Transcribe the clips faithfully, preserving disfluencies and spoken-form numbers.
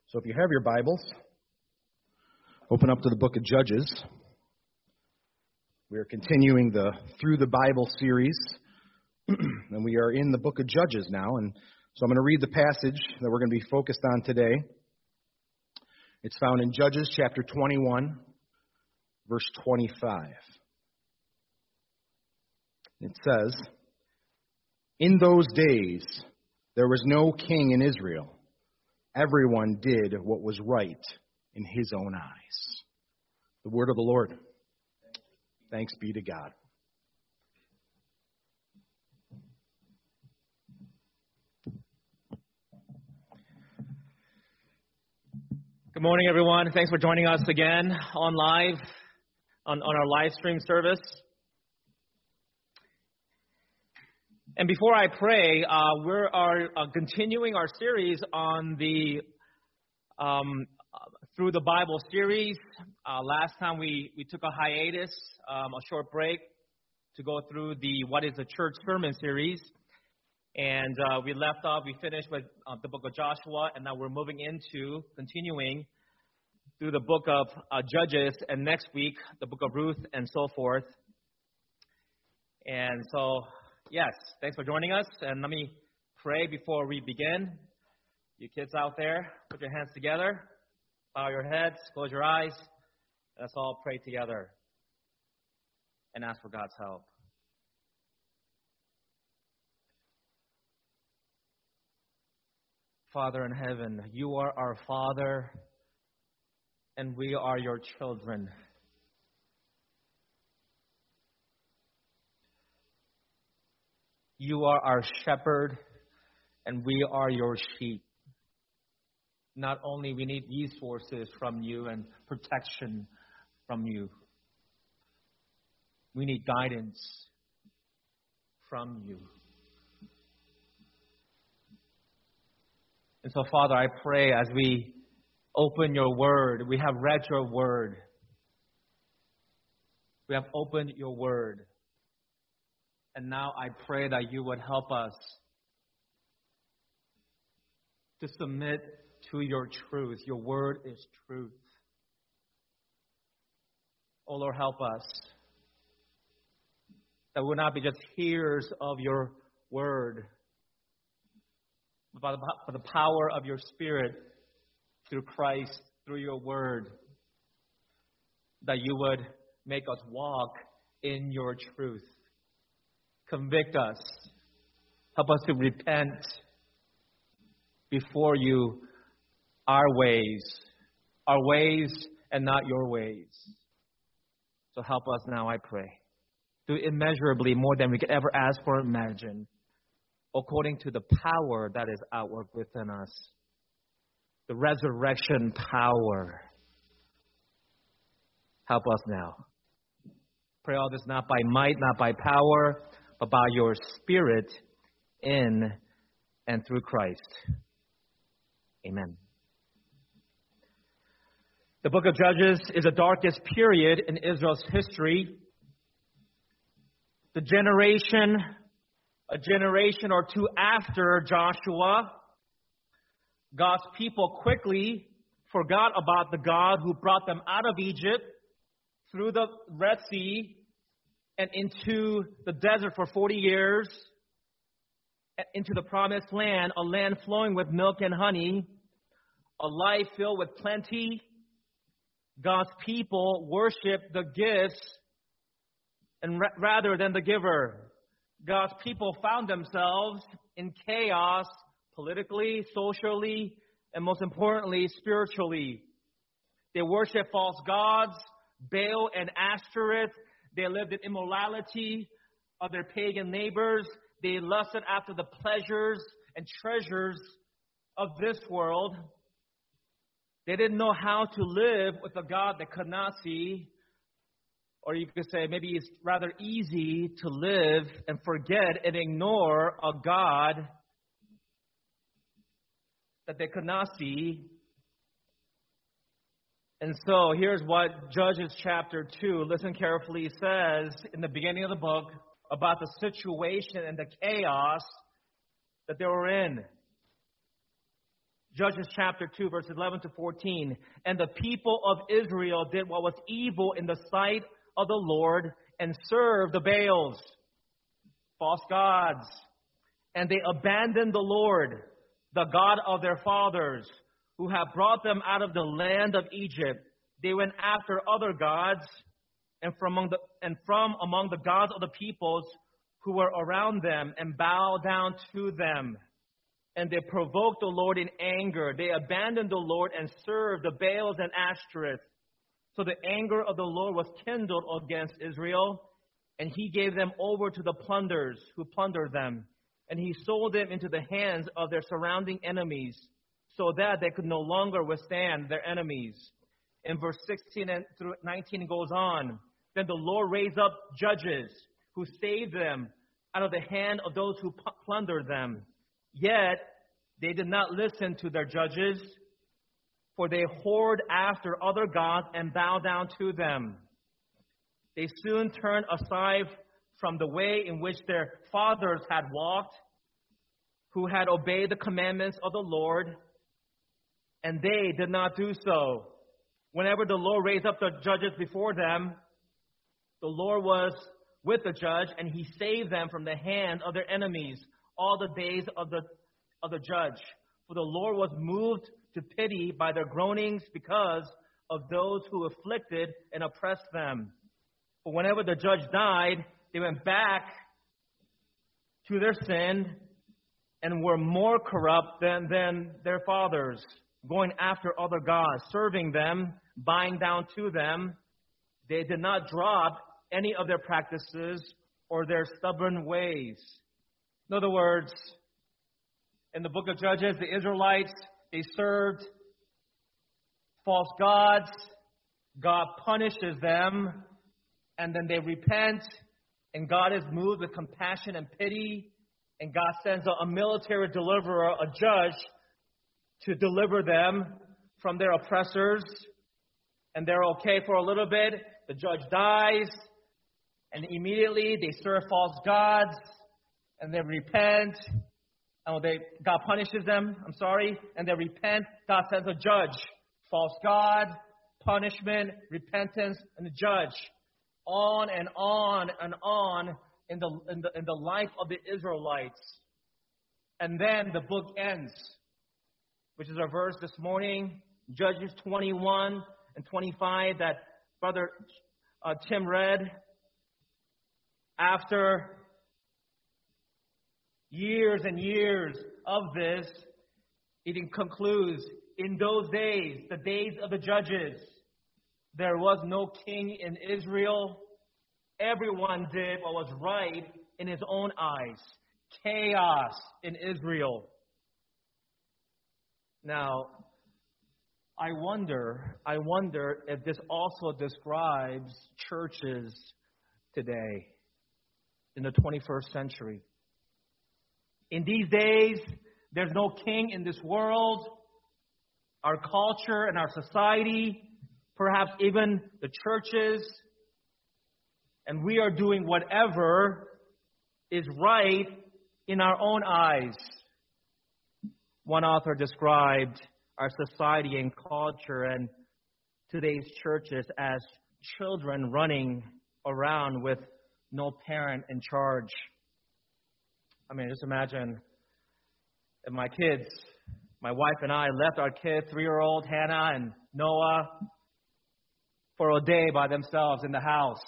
So if you have your Bibles, open up to the book of Judges. We are continuing the Through the Bible series, and we are in the book of Judges now. And so I'm going to read the passage that we're going to be focused on today. It's found in Judges chapter twenty-one, verse twenty-five. It says, "In those days there was no king in Israel. Everyone did what was right in his own eyes." The word of the Lord. Thanks be to God. Good morning, everyone. Thanks for joining us again on live, on, on our live stream service. And before I pray, uh, we are uh, continuing our series on the um, Through the Bible series. Uh, last time we, we took a hiatus, um, a short break, to go through the What is the Church sermon series. And uh, we left off, we finished with uh, the book of Joshua, and now we're moving into, continuing through the book of uh, Judges, and next week, the book of Ruth, and so forth. And so, yes, thanks for joining us, and let me pray before we begin. You kids out there, put your hands together, bow your heads, close your eyes. Let's all pray together and ask for God's help. Father in heaven, you are our Father, and we are your children. You are our shepherd, and we are your sheep. Not only we need resources from you and protection from you, we need guidance from you. And so, Father, I pray as we open your word, we have read your word. We have opened your word. And now I pray that you would help us to submit to your truth. Your word is truth. Oh, Lord, help us that we'll not be just hearers of your word, but by the, by the power of your Spirit through Christ, through your word, that you would make us walk in your truth. Convict us. Help us to repent before you our ways, our ways and not your ways. So help us now, I pray. Do immeasurably more than we could ever ask or imagine, according to the power that is at work within us. The resurrection power. Help us now. Pray all this not by might, not by power, but by your Spirit in and through Christ. Amen. The book of Judges is the darkest period in Israel's history. The generation, a generation or two after Joshua, God's people quickly forgot about the God who brought them out of Egypt through the Red Sea and into the desert for forty years, into the promised land, a land flowing with milk and honey, a life filled with plenty. God's people worship the gifts and ra- rather than the giver. God's people found themselves in chaos politically, socially, and most importantly, spiritually. They worship false gods, Baal and Ashtoreth. They lived in immorality of their pagan neighbors. They lusted after the pleasures and treasures of this world. They didn't know how to live with a God they could not see. Or you could say maybe it's rather easy to live and forget and ignore a God that they could not see. And so here's what Judges chapter two, listen carefully, says in the beginning of the book about the situation and the chaos that they were in. Judges chapter two, verses eleven to fourteen. And the people of Israel did what was evil in the sight of the Lord and served the Baals, false gods. And they abandoned the Lord, the God of their fathers, who had brought them out of the land of Egypt. They went after other gods, and from among the, and from among the gods of the peoples who were around them, and bowed down to them. And they provoked the Lord in anger. They abandoned the Lord and served the Baals and Ashtoreth. So the anger of the Lord was kindled against Israel, and he gave them over to the plunderers who plundered them. And he sold them into the hands of their surrounding enemies, so that they could no longer withstand their enemies. And verse sixteen and through nineteen goes on. Then the Lord raised up judges who saved them out of the hand of those who plundered them. Yet they did not listen to their judges, for they whored after other gods and bowed down to them. They soon turned aside from the way in which their fathers had walked, who had obeyed the commandments of the Lord, and they did not do so. Whenever the Lord raised up the judges before them, the Lord was with the judge, and he saved them from the hand of their enemies all the days of the of the judge. For the Lord was moved to pity by their groanings because of those who afflicted and oppressed them. For whenever the judge died, they went back to their sin and were more corrupt than, than their fathers, going after other gods, serving them, bowing down to them. They did not drop any of their practices or their stubborn ways. In other words, in the book of Judges, the Israelites, they served false gods. God punishes them, and then they repent, and God is moved with compassion and pity, and God sends a, a military deliverer, a judge, to deliver them from their oppressors, and they're okay for a little bit. The judge dies, and immediately they serve false gods, and they repent. Oh, they, God punishes them, I'm sorry, and they repent. God sends a judge. False God, punishment, repentance, and the judge. On and on and on in the, in the, in the life of the Israelites. And then the book ends, which is our verse this morning, Judges twenty-one and twenty-five that Brother uh, Tim read. After years and years of this, it concludes, in those days, the days of the judges, there was no king in Israel. Everyone did what was right in his own eyes. Chaos in Israel. Now, I wonder, I wonder if this also describes churches today in the twenty-first century. In these days, there's no king in this world. Our culture and our society, perhaps even the churches, and we are doing whatever is right in our own eyes. One author described our society and culture and today's churches as children running around with no parent in charge. I mean, just imagine if my kids, my wife and I left our kids, three-year-old Hannah and Noah, for a day by themselves in the house.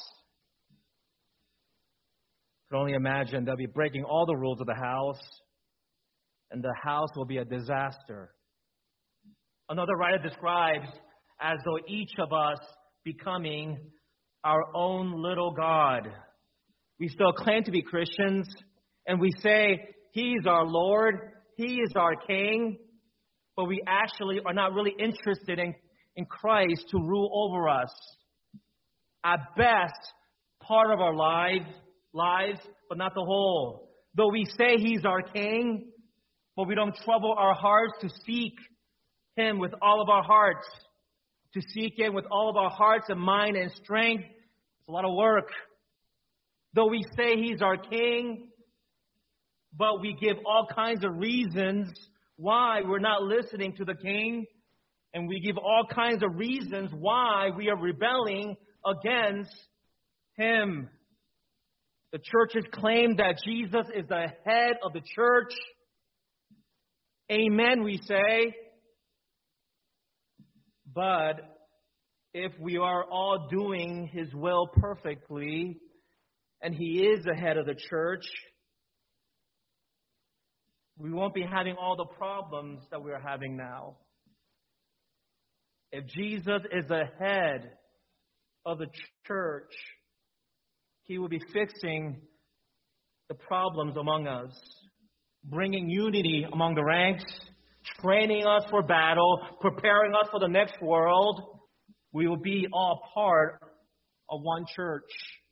You can only imagine they'll be breaking all the rules of the house, and the house will be a disaster. Another writer describes as though each of us becoming our own little God. We still claim to be Christians, and we say, He's our Lord, He is our King, but we actually are not really interested in, in Christ to rule over us. At best, part of our lives, lives, but not the whole. Though we say He's our King, but we don't trouble our hearts to seek Him with all of our hearts. To seek Him with all of our hearts and mind and strength, it's a lot of work. Though we say He's our King, but we give all kinds of reasons why we're not listening to the king, and we give all kinds of reasons why we are rebelling against him. The churches claim that Jesus is the head of the church. Amen, we say. But if we are all doing his will perfectly, and he is the head of the church, we won't be having all the problems that we're having now. If Jesus is the head of the church, he will be fixing the problems among us, bringing unity among the ranks, training us for battle, preparing us for the next world. We will be all part of one church.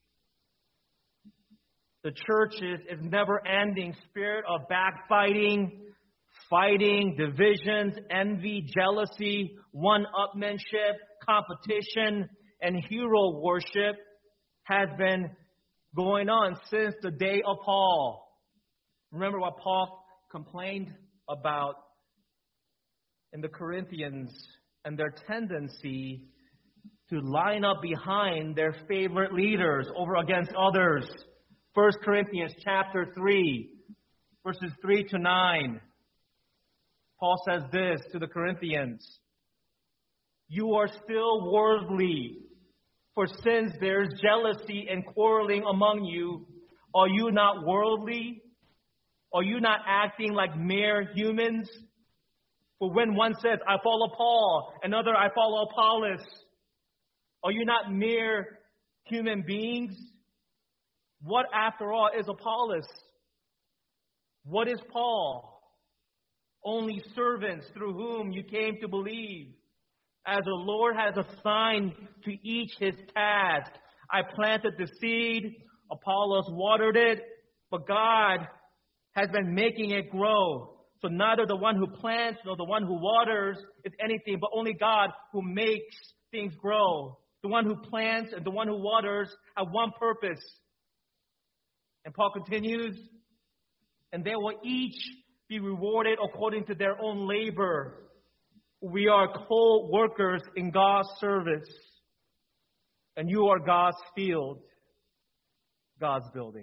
The church is, is never-ending spirit of backbiting, fighting, divisions, envy, jealousy, one-upmanship, competition, and hero worship has been going on since the day of Paul. Remember what Paul complained about in the Corinthians and their tendency to line up behind their favorite leaders over against others. First Corinthians chapter three, verses three to nine. Paul says this to the Corinthians: "You are still worldly, for since there is jealousy and quarreling among you, are you not worldly? Are you not acting like mere humans? For when one says, 'I follow Paul,' another, 'I follow Apollos,' are you not mere human beings? What, after all, is Apollos? What is Paul? Only servants through whom you came to believe. As the Lord has assigned to each his task. I planted the seed, Apollos watered it, but God has been making it grow. So neither the one who plants nor the one who waters is anything, but only God who makes things grow. The one who plants and the one who waters have one purpose." And Paul continues, "And they will each be rewarded according to their own labor. We are co-workers in God's service, and you are God's field, God's building."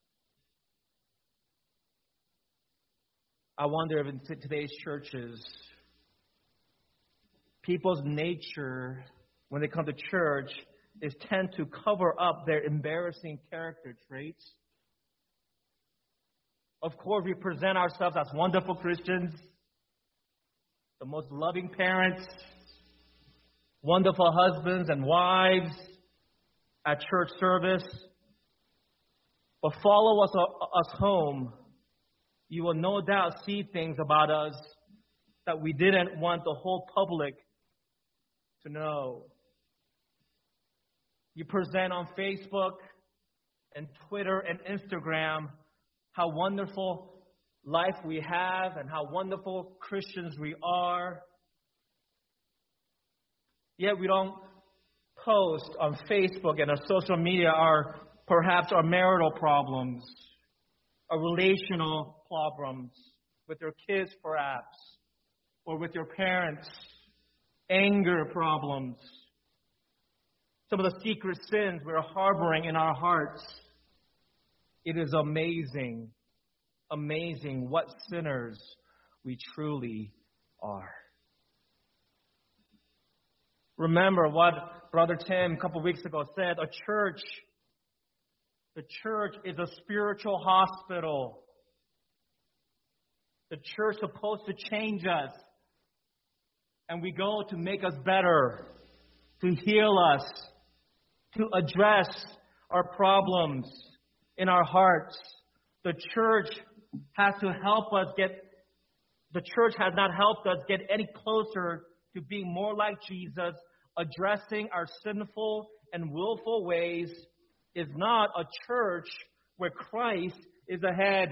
I wonder if in today's churches, people's nature, when they come to church, is tend to cover up their embarrassing character traits. Of course, we present ourselves as wonderful Christians, the most loving parents, wonderful husbands and wives at church service. But follow us, us home. You will no doubt see things about us that we didn't want the whole public to know. You present on Facebook and Twitter and Instagram how wonderful life we have and how wonderful Christians we are. Yet we don't post on Facebook and on social media our perhaps our marital problems, our relational problems with your kids perhaps, or with your parents, anger problems, some of the secret sins we're harboring in our hearts. It is amazing, amazing what sinners we truly are. Remember what Brother Tim a couple weeks ago said, a church, the church is a spiritual hospital. The church is supposed to change us. And we go to make us better, to heal us, to address our problems in our hearts. The church has to help us get, the church has not helped us get any closer to being more like Jesus. Addressing our sinful and willful ways is not a church where Christ is ahead.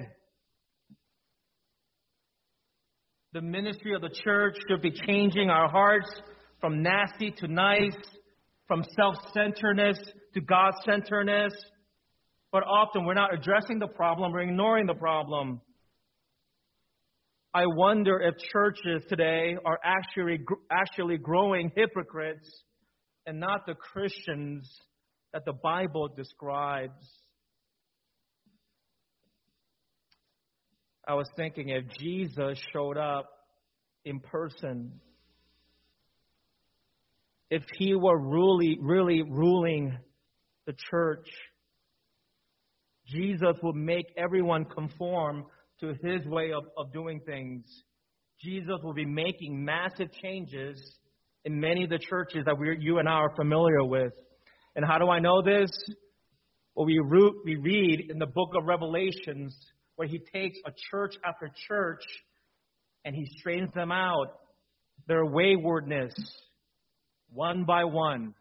The ministry of the church should be changing our hearts from nasty to nice, from self-centeredness to God-centeredness. But often we're not addressing the problem, we're ignoring the problem. I wonder if churches today are actually actually growing hypocrites and not the Christians that the Bible describes. I was thinking if Jesus showed up in person, if he were really, really ruling the church, Jesus would make everyone conform to his way of, of doing things. Jesus will be making massive changes in many of the churches that we, you and I are familiar with. And how do I know this? Well, we, root, we read in the book of Revelations where he takes a church after church and he straightens them out, their waywardness, one by one.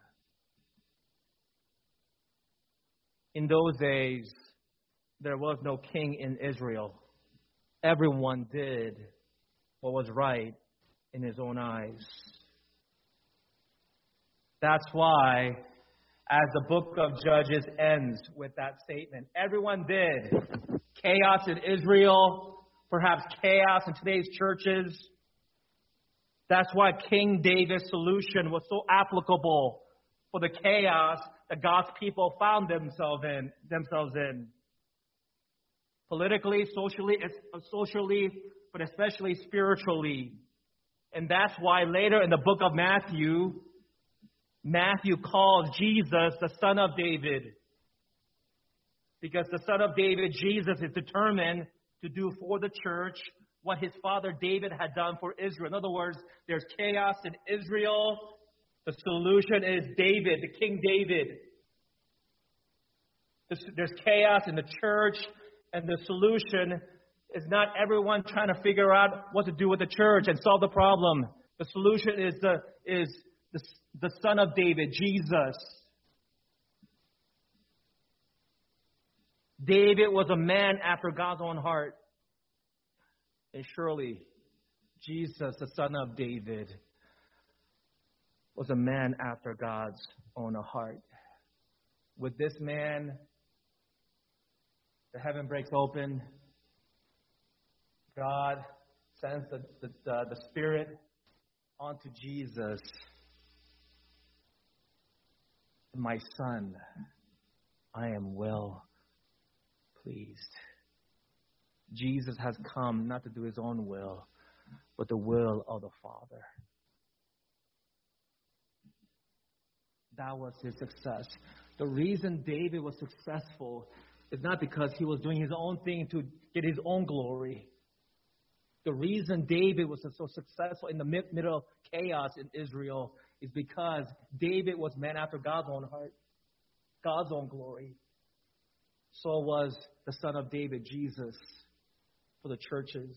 In those days, there was no king in Israel. Everyone did what was right in his own eyes. That's why, as the book of Judges ends with that statement, everyone did. Chaos in Israel, perhaps chaos in today's churches. That's why King David's solution was so applicable for the chaos that God's people found themselves in. Themselves in. Politically, socially, socially, but especially spiritually. And that's why later in the book of Matthew, Matthew calls Jesus the Son of David. Because the Son of David, Jesus, is determined to do for the church what his father David had done for Israel. In other words, there's chaos in Israel. The solution is David, the King David. There's chaos in the church, and the solution is not everyone trying to figure out what to do with the church and solve the problem. The solution is the is the, the Son of David, Jesus. David was a man after God's own heart. And surely, Jesus, the Son of David, was a man after God's own heart. With this man, the heaven breaks open. God sends the, the, the, the Spirit onto Jesus. My Son, I am well pleased. Jesus has come not to do his own will, but the will of the Father. That was his success. The reason David was successful is not because he was doing his own thing to get his own glory. The reason David was so successful in the middle of chaos in Israel is because David was man after God's own heart, God's own glory. So was the Son of David, Jesus, for the churches.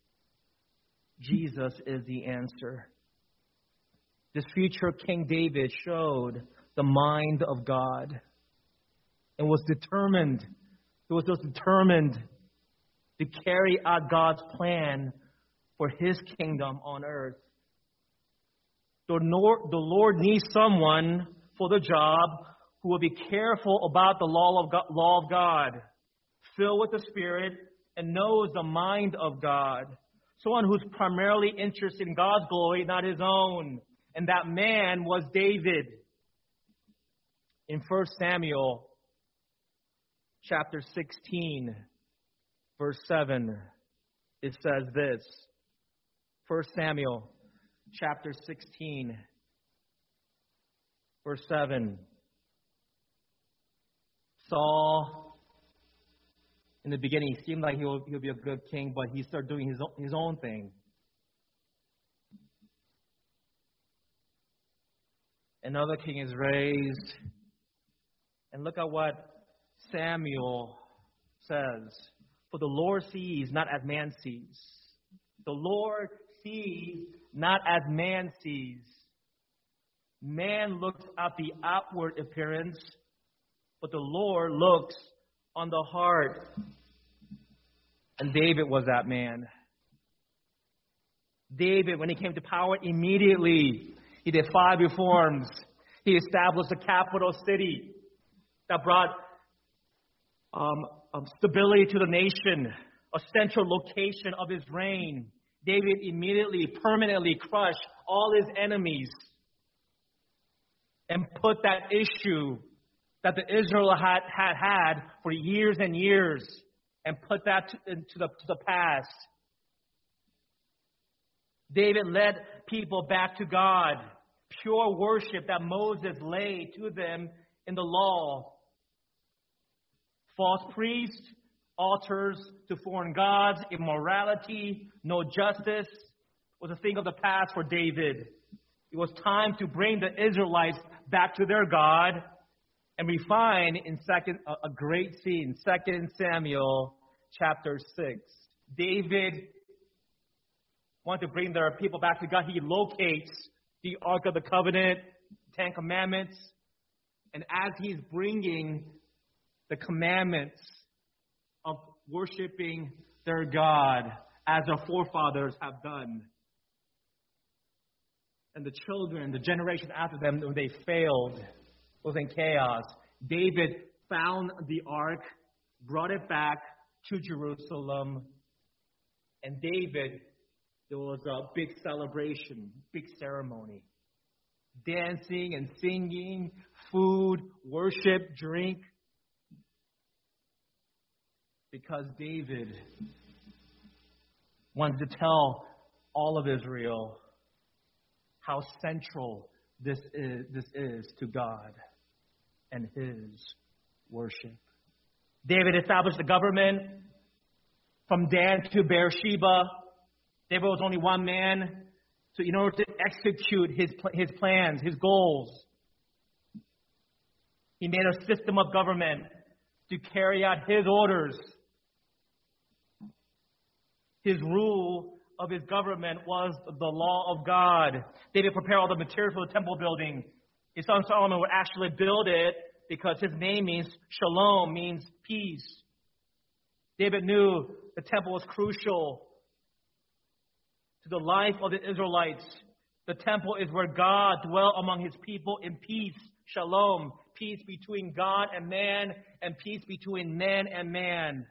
Jesus is the answer. This future King David showed the mind of God and was determined, he was just determined to carry out God's plan for his kingdom on earth. The Lord, the Lord needs someone for the job who will be careful about the law of God, law of God, filled with the Spirit, and knows the mind of God. Someone who's primarily interested in God's glory, not his own. And that man was David. In First Samuel chapter sixteen, verse seven, it says this. First Samuel chapter sixteen, verse seven. Saul, in the beginning, he seemed like he'll, he'll be a good king, but he started doing his own, his own thing. Another king is raised. And look at what Samuel says. For the Lord sees not as man sees. The Lord sees not as man sees. Man looks at the outward appearance, but the Lord looks on the heart. And David was that man. David, when he came to power, immediately he did five reforms. He established a capital city that brought um, um, stability to the nation, a central location of his reign. David immediately, permanently crushed all his enemies and put that issue that the Israel had, had had for years and years and put that to, into the, to the past. David led people back to God. Pure worship that Moses laid to them in the law. False priests, altars to foreign gods, immorality, no justice was a thing of the past for David. It was time to bring the Israelites back to their God. And we find in second a, a great scene, Second Samuel chapter six. David wanted to bring their people back to God. He locates the Ark of the Covenant, Ten Commandments, and as he's bringing the commandments of worshiping their God as their forefathers have done, and the children, the generation after them, when they failed, was in chaos. David found the ark, brought it back to Jerusalem, and David, there was a big celebration, big ceremony. Dancing and singing, food, worship, drink. Because David wanted to tell all of Israel how central this is, this is to God and His worship. David established the government from Dan to Beersheba. David was only one man, so in order to execute his his plans, his goals, he made a system of government to carry out his orders. His rule of his government was the law of God. David prepared all the materials for the temple building. His son Solomon would actually build it because his name means shalom, means peace. David knew the temple was crucial to the life of the Israelites. The temple is where God dwelt among His people in peace, shalom, peace between God and man, and peace between man and man.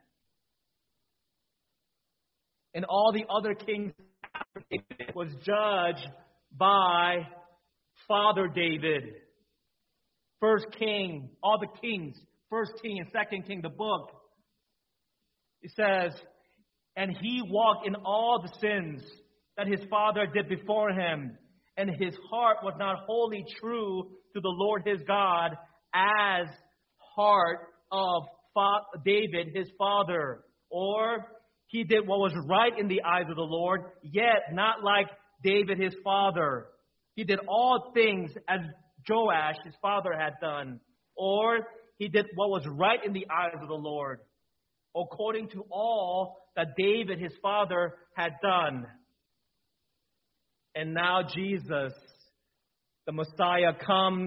And all the other kings was judged by Father David. First king, all the kings, first king and second king, the book. It says, and he walked in all the sins that his father did before him, and his heart was not wholly true to the Lord his God, as heart of David his father. Or he did what was right in the eyes of the Lord, yet not like David his father. He did all things as Joash his father had done. Or he did what was right in the eyes of the Lord, according to all that David his father had done. And now Jesus, the Messiah, comes,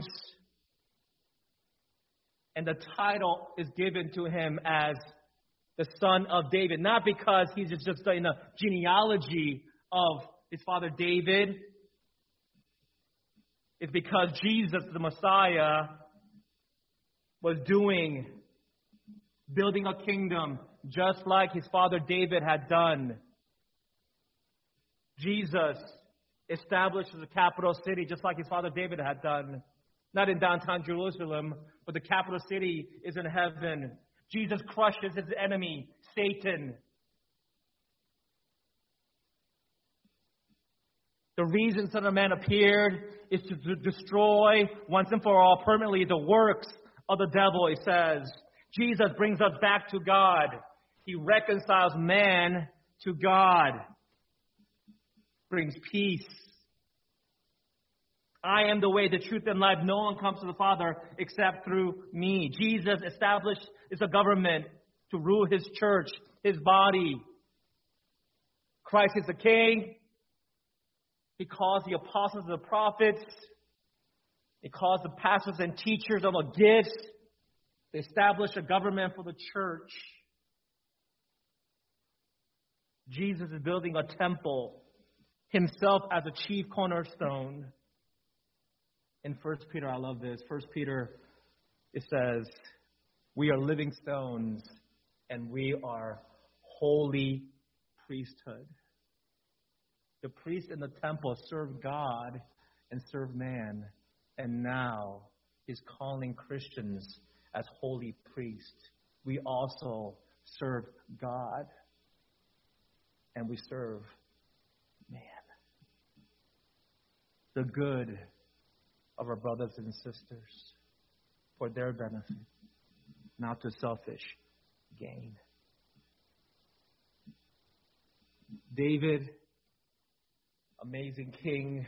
and the title is given to him as the Son of David. Not because he's just in a genealogy of his father David. It's because Jesus, the Messiah, was doing, building a kingdom just like his father David had done. Jesus established the capital city just like his father David had done. Not in downtown Jerusalem, but the capital city is in heaven. Jesus crushes his enemy, Satan. The reason Son of Man appeared is to destroy once and for all permanently the works of the devil, it says. Jesus brings us back to God. He reconciles man to God. Brings peace. I am the way, the truth, and life. No one comes to the Father except through me. Jesus established his government to rule his church, his body. Christ is the king. He calls the apostles and the prophets. He calls the pastors and teachers of the gifts to establish a government for the church. Jesus is building a temple, himself as a chief cornerstone. In First Peter, I love this. First Peter, it says, we are living stones and we are holy priesthood. The priests in the temple served God and served man. And now He's calling Christians as holy priests. We also serve God and we serve man. The good of our brothers and sisters for their benefit, not to selfish gain. David, amazing king.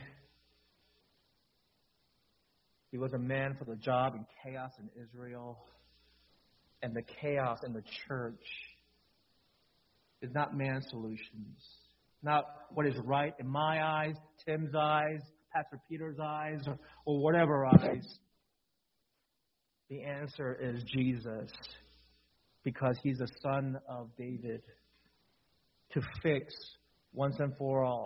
He was a man for the job in chaos in Israel. And the chaos in the church is not man's solutions. Not what is right in my eyes, Tim's eyes, Pastor Peter's eyes, or, or whatever eyes. The answer is Jesus, because He's the Son of David, to fix once and for all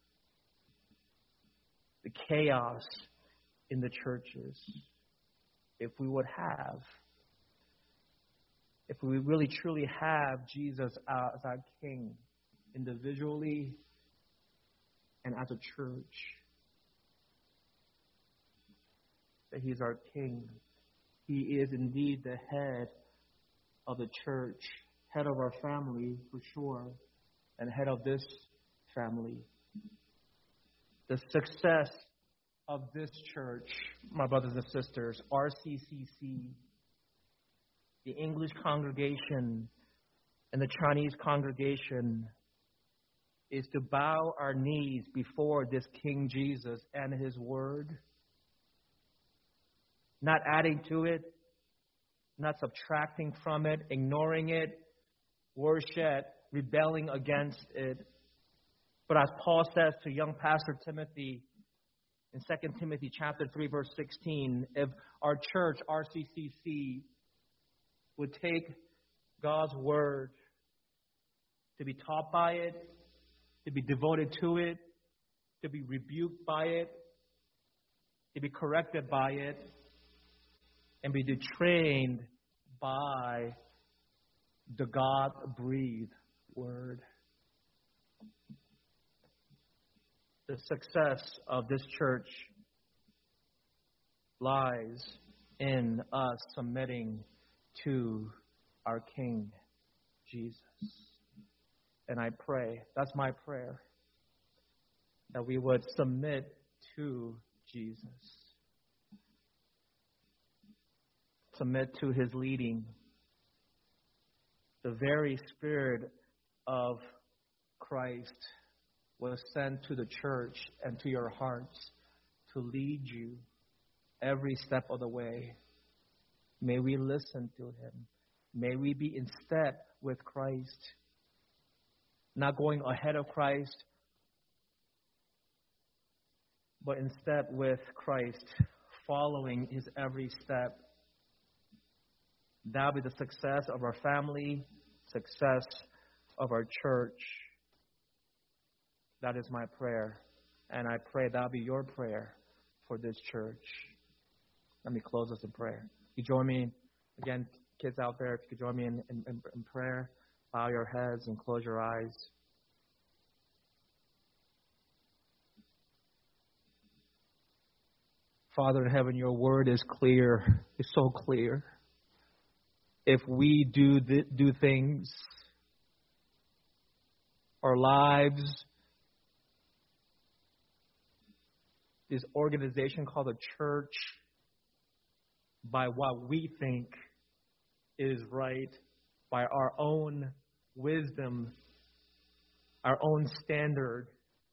the chaos in the churches. If we would have, if we really truly have Jesus as our King, individually and as a church, that He's our King. He is indeed the head of the church, head of our family for sure, and head of this family. The success of this church, my brothers and sisters, R C C C, the English congregation and the Chinese congregation, is to bow our knees before this King Jesus and His Word, not adding to it, not subtracting from it, ignoring it, worse yet, rebelling against it. But as Paul says to young Pastor Timothy in Second Timothy chapter three, verse sixteen, if our church, R C C C, would take God's Word, to be taught by it, to be devoted to it, to be rebuked by it, to be corrected by it, and be trained by the God-breathed Word. The success of this church lies in us submitting to our King, Jesus. And I pray, that's my prayer, that we would submit to Jesus. Submit to His leading. The very Spirit of Christ was sent to the church and to your hearts to lead you every step of the way. May we listen to Him. May we be in step with Christ, not going ahead of Christ, but in step with Christ, following His every step. That will be the success of our family, success of our church. That is my prayer. And I pray that will be your prayer for this church. Let me close us in prayer. You join me, again, kids out there, if you could join me in, in, in prayer. Bow your heads and close your eyes. Father in heaven, your word is clear. It's so clear. If we do th- do things, our lives, this organization called the church, by what we think is right, by our own wisdom, our own standard,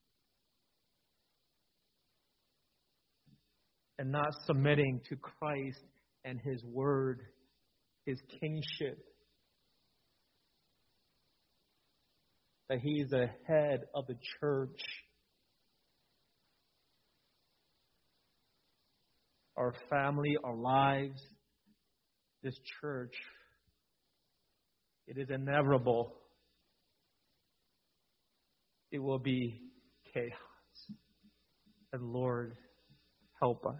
and not submitting to Christ and His Word, His kingship, that He is the head of the church. Our family, our lives, this church, it is inevitable. It will be chaos. And Lord, help us.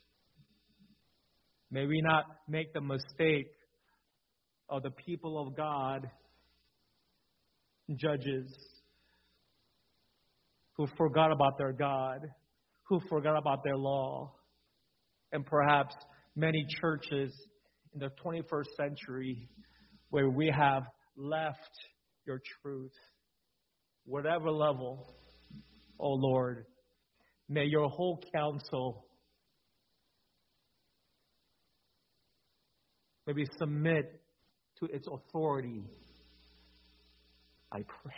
May we not make the mistake of the people of God, judges, who forgot about their God, who forgot about their law, and perhaps many churches in the twenty-first century where we have left your truth. Whatever level, oh Lord, may your whole counsel maybe submit to its authority. I pray.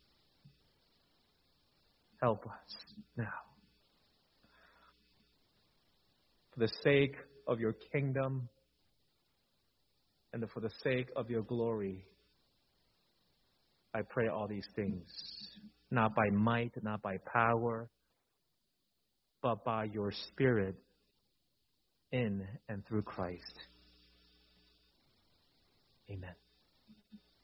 Help us now. For the sake of your kingdom and for the sake of your glory, I pray all these things, not by might, not by power, but by your Spirit in and through Christ. Amen.